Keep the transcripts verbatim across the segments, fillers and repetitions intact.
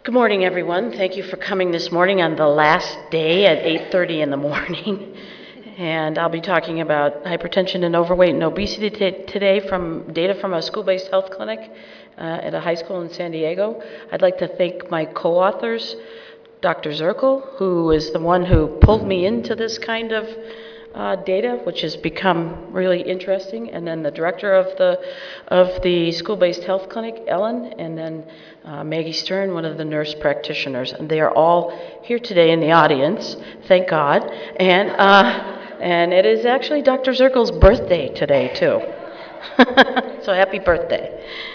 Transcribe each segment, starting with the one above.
Good morning, everyone. Thank you for coming this morning on the last day at eight thirty in the morning. And I'll be talking about hypertension and overweight and obesity t- today from data from a school-based health clinic uh, at a high school in San Diego. I'd like to thank my co-authors, Doctor Zirkle, who is the one who pulled me into this kind of Uh, data, which has become really interesting, and then the director of the of the school-based health clinic, Ellen, and then uh, Maggie Stern, one of the nurse practitioners, and they are all here today in the audience. Thank God, and uh, and it is actually Doctor Zirkle's birthday today too. So happy birthday!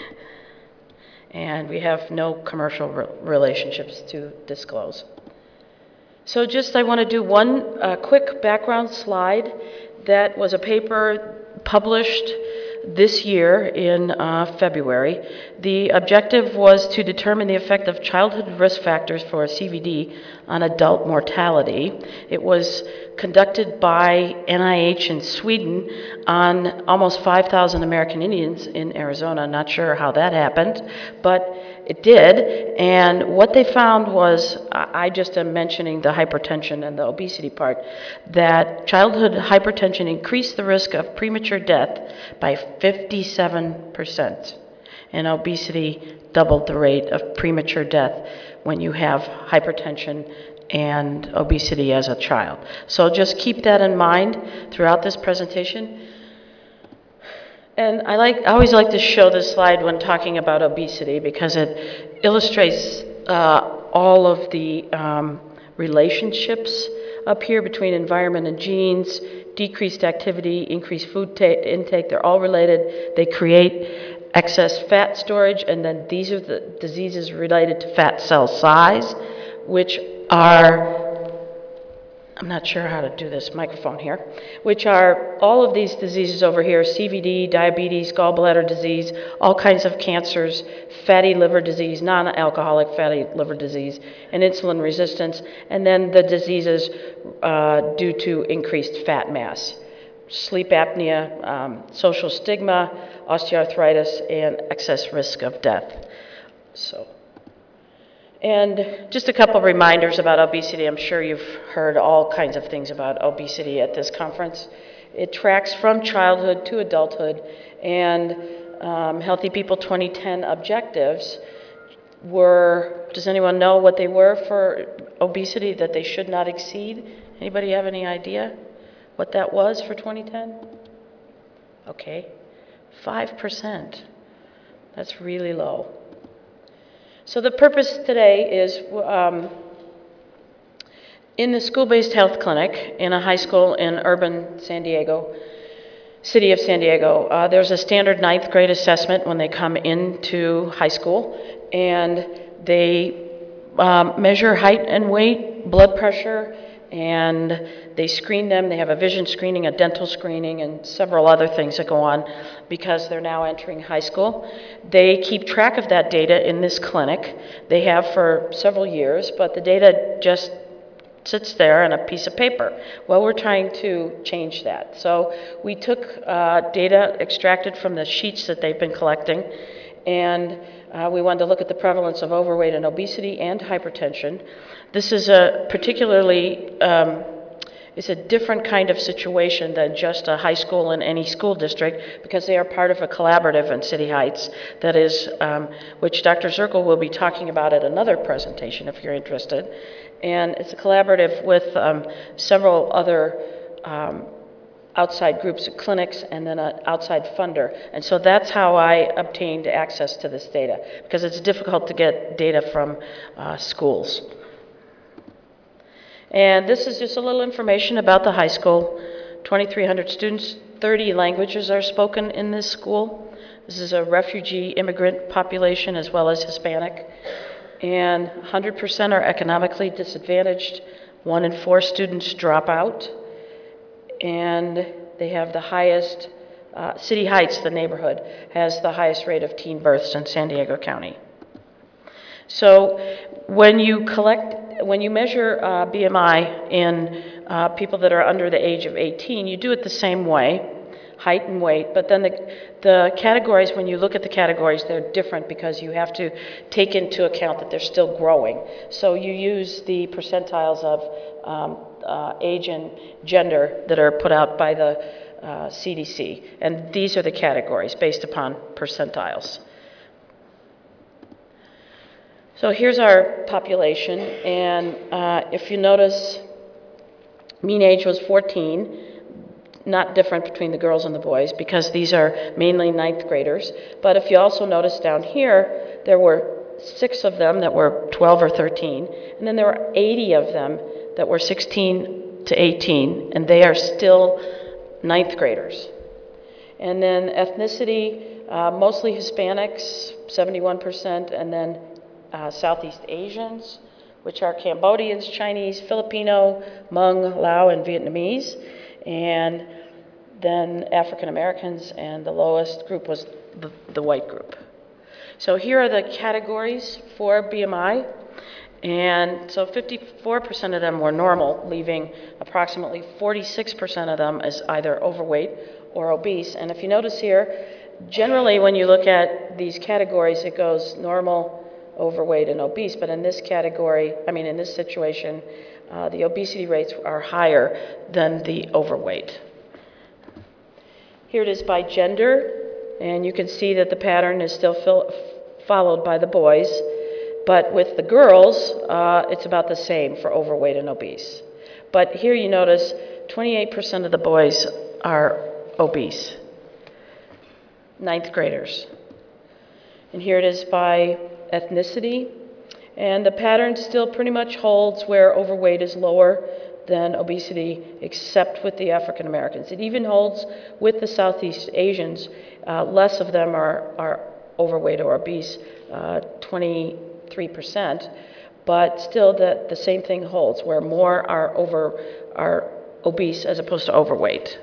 And we have no commercial re- relationships to disclose. So just I want to do one uh, quick background slide. That was a paper published this year in uh, February. The objective was to determine the effect of childhood risk factors for C V D on adult mortality. It was conducted by N I H in Sweden on almost five thousand American Indians in Arizona. Not sure how that happened, but it did. And what they found was, I just am mentioning the hypertension and the obesity part, that childhood hypertension increased the risk of premature death by fifty-seven percent. And obesity doubled the rate of premature death when you have hypertension and obesity as a child. So just keep that in mind throughout this presentation. And I like I always like to show this slide when talking about obesity because it illustrates uh, all of the um, relationships up here between environment and genes, decreased activity, increased food ta- intake. They're all related. They create excess fat storage, and then these are the diseases related to fat cell size, which are, I'm not sure how to do this microphone here, which are all of these diseases over here: C V D, diabetes, gallbladder disease, all kinds of cancers, fatty liver disease, non-alcoholic fatty liver disease, and insulin resistance, and then the diseases uh, due to increased fat mass: sleep apnea, um, social stigma, osteoarthritis, and excess risk of death. So. And just a couple reminders about obesity. I'm sure you've heard all kinds of things about obesity at this conference. It tracks from childhood to adulthood, and um, Healthy People twenty ten objectives were, does anyone know what they were for obesity that they should not exceed? Anybody have any idea what that was for twenty ten? Okay, five percent. That's really low. So the purpose today is um, in the school-based health clinic in a high school in urban San Diego, city of San Diego, uh, there's a standard ninth grade assessment when they come into high school, and they um, measure height and weight, blood pressure, and they screen them. They have a vision screening, a dental screening, and several other things that go on because they're now entering high school. They keep track of that data in this clinic. They have for several years, but the data just sits there on a piece of paper. Well, we're trying to change that. So we took uh, data extracted from the sheets that they've been collecting, and uh, we wanted to look at the prevalence of overweight and obesity and hypertension. This is a particularly, um, it's a different kind of situation than just a high school in any school district because they are part of a collaborative in City Heights that is, um, which Doctor Zirkle will be talking about at another presentation if you're interested. And it's a collaborative with um, several other um, outside groups, clinics, and then an outside funder. And so that's how I obtained access to this data, because it's difficult to get data from uh, schools. And this is just a little information about the high school. twenty-three hundred students, thirty languages are spoken in this school. This is a refugee immigrant population as well as Hispanic. And one hundred percent are economically disadvantaged. One in four students drop out. And they have the highest, uh, City Heights, the neighborhood, has the highest rate of teen births in San Diego County. So when you collect, when you measure uh, B M I in uh, people that are under the age of eighteen, you do it the same way. height and weight. But then the, the categories, when you look at the categories, they're different because you have to take into account that they're still growing. So you use the percentiles of um, uh, age and gender that are put out by the uh, C D C. And these are the categories based upon percentiles. So here's our population, and uh, if you notice, mean age was fourteen, not different between the girls and the boys because these are mainly ninth graders. But if you also notice down here, there were six of them that were twelve or thirteen, and then there were eighty of them that were sixteen to eighteen, and they are still ninth graders. And then ethnicity, uh, mostly Hispanics, seventy-one percent, and then Uh, Southeast Asians, which are Cambodians, Chinese, Filipino, Hmong, Lao, and Vietnamese, and then African Americans, and the lowest group was the, the white group. So here are the categories for B M I, and so fifty-four percent of them were normal, leaving approximately forty-six percent of them as either overweight or obese. And if you notice here, generally when you look at these categories, it goes normal, overweight, and obese, but in this category, I mean in this situation, uh, the obesity rates are higher than the overweight. Here it is by gender, and you can see that the pattern is still fill, followed by the boys, but with the girls, uh, it's about the same for overweight and obese. But here you notice twenty-eight percent of the boys are obese, ninth graders. And here it is by ethnicity, and the pattern still pretty much holds where overweight is lower than obesity, except with the African Americans. It even holds with the Southeast Asians. Uh, less of them are, are overweight or obese, uh, twenty-three percent, but still the, the same thing holds, where more are, over, are obese as opposed to overweight.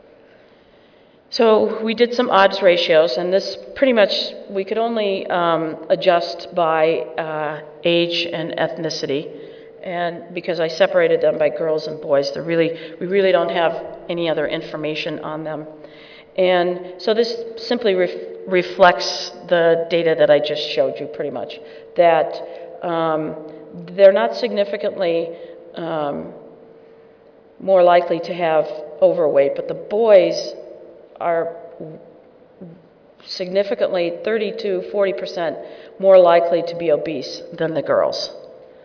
So we did some odds ratios, and this pretty much, we could only um, adjust by uh, age and ethnicity, and because I separated them by girls and boys, they're really, we really don't have any other information on them. And so this simply ref reflects the data that I just showed you pretty much, that um, they're not significantly um, more likely to have overweight, but the boys are significantly thirty to forty percent more likely to be obese than the girls.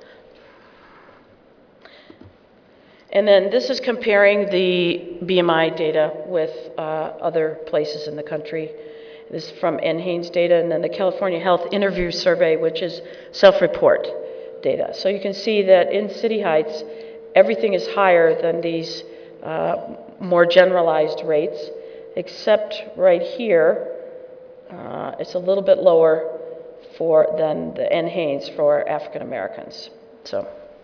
And then this is comparing the B M I data with uh, other places in the country. This is from NHANES data, and then the California Health Interview Survey, which is self-report data. So you can see that in City Heights, everything is higher than these uh, more generalized rates, except right here, uh, it's a little bit lower for than the NHANES for African Americans. So,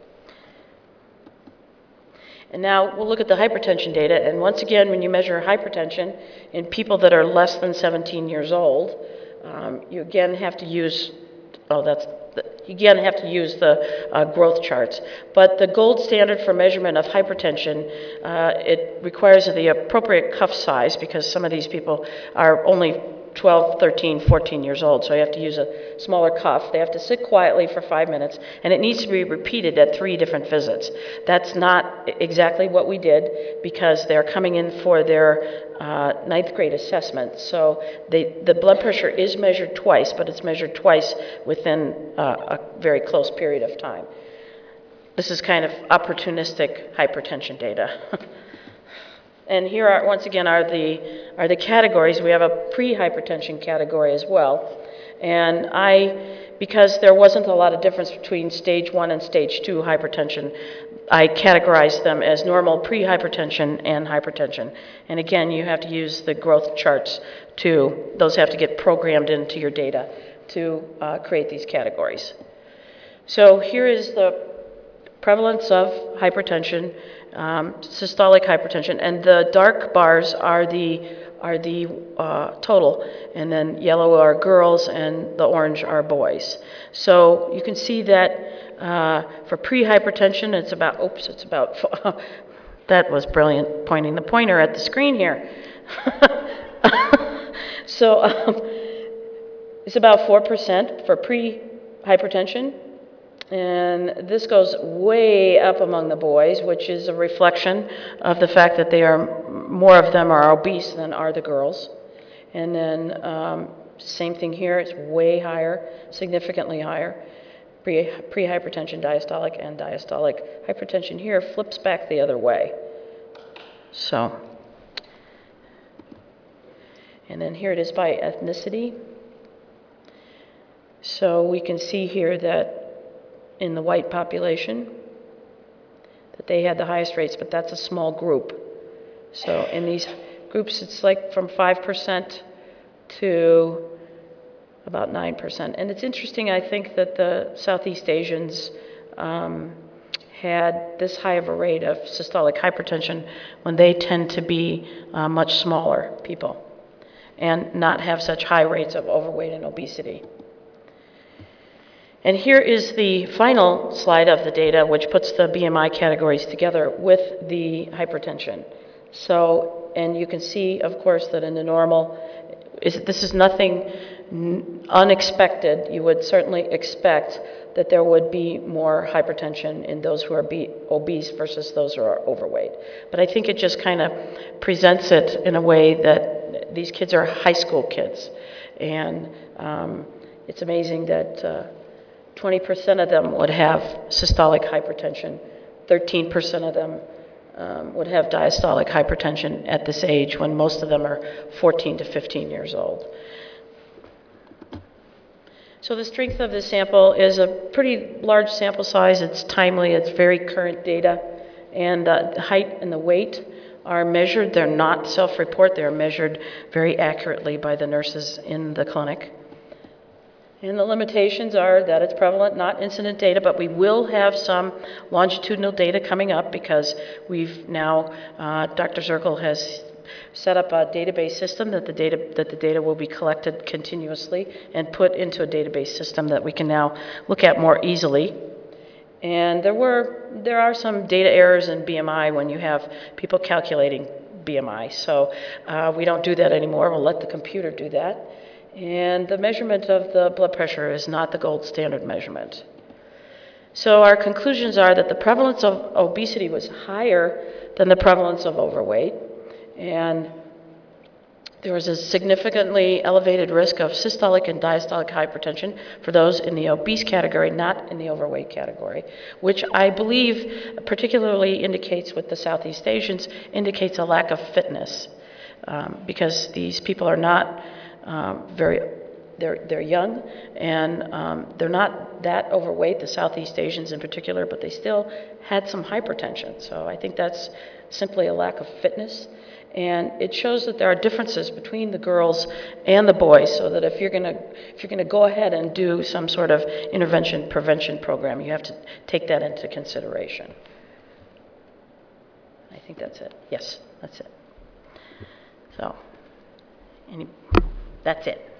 and now we'll look at the hypertension data. And once again, when you measure hypertension in people that are less than seventeen years old, um, you again have to use, oh, that's, the, you again have to use the uh, growth charts. But the gold standard for measurement of hypertension, uh, it requires the appropriate cuff size, because some of these people are only twelve, thirteen, fourteen years old, so you have to use a smaller cuff. They have to sit quietly for five minutes, and it needs to be repeated at three different visits. That's not exactly what we did, because they're coming in for their uh, ninth grade assessment. So they, the blood pressure is measured twice, but it's measured twice within uh, a very close period of time. This is kind of opportunistic hypertension data. And here are, once again, are the, are the categories. We have a pre-hypertension category as well. And I, because there wasn't a lot of difference between stage one and stage two hypertension, I categorized them as normal, pre-hypertension, and hypertension. And again, you have to use the growth charts to, those have to get programmed into your data to uh, create these categories. So here is the prevalence of hypertension, um, systolic hypertension, and the dark bars are the are the uh, total, and then yellow are girls and the orange are boys. So you can see that uh, for pre-hypertension, it's about, oops, it's about, that was brilliant, pointing the pointer at the screen here. So um, it's about four percent for pre-hypertension. And this goes way up among the boys, which is a reflection of the fact that they are, more of them are obese than are the girls. And then um, same thing here, it's way higher, significantly higher. Pre, pre-hypertension diastolic and diastolic hypertension here flips back the other way. So, and then here it is by ethnicity. So we can see here that in the white population, that they had the highest rates, but that's a small group. So in these groups, it's like from five percent to about nine percent. And it's interesting, I think, that the Southeast Asians um, had this high of a rate of systolic hypertension when they tend to be uh, much smaller people and not have such high rates of overweight and obesity. And here is the final slide of the data, which puts the B M I categories together with the hypertension. So, and you can see, of course, that in the normal, is, this is nothing unexpected. You would certainly expect that there would be more hypertension in those who are be, obese versus those who are overweight. But I think it just kind of presents it in a way that these kids are high school kids. And um, it's amazing that uh, twenty percent of them would have systolic hypertension, thirteen percent of them um, would have diastolic hypertension at this age, when most of them are fourteen to fifteen years old. So the strength of this sample is a pretty large sample size. It's timely, it's very current data, and the height and the weight are measured. They're not self-report, they're measured very accurately by the nurses in the clinic. And the limitations are that it's prevalent, not incident data, but we will have some longitudinal data coming up because we've now, uh, Doctor Zirkle has set up a database system that the data that the data will be collected continuously and put into a database system that we can now look at more easily. And there were there are some data errors in B M I when you have people calculating B M I. So uh, we don't do that anymore. We'll let the computer do that. And the measurement of the blood pressure is not the gold standard measurement. So our conclusions are that the prevalence of obesity was higher than the prevalence of overweight, and there was a significantly elevated risk of systolic and diastolic hypertension for those in the obese category, not in the overweight category, which I believe particularly indicates with the Southeast Asians, indicates a lack of fitness, um, because these people are not Um, very, they're, they're young, and um, they're not that overweight, the Southeast Asians in particular, but they still had some hypertension. So I think that's simply a lack of fitness. And it shows that there are differences between the girls and the boys, so that if you're gonna, if you're gonna go ahead and do some sort of intervention prevention program, you have to take that into consideration. I think that's it. Yes, that's it. So, any... That's it.